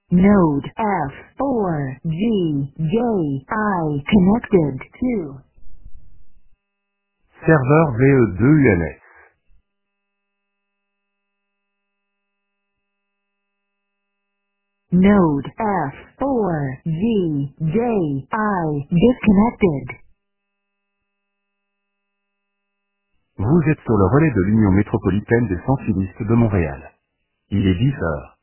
Node F4GJI connected to. Serveur VE2 UNS. Node F4GJI disconnected. Vous êtes sur le relais de l'Union métropolitaine des sensibilistes de Montréal. Il est 10 heures.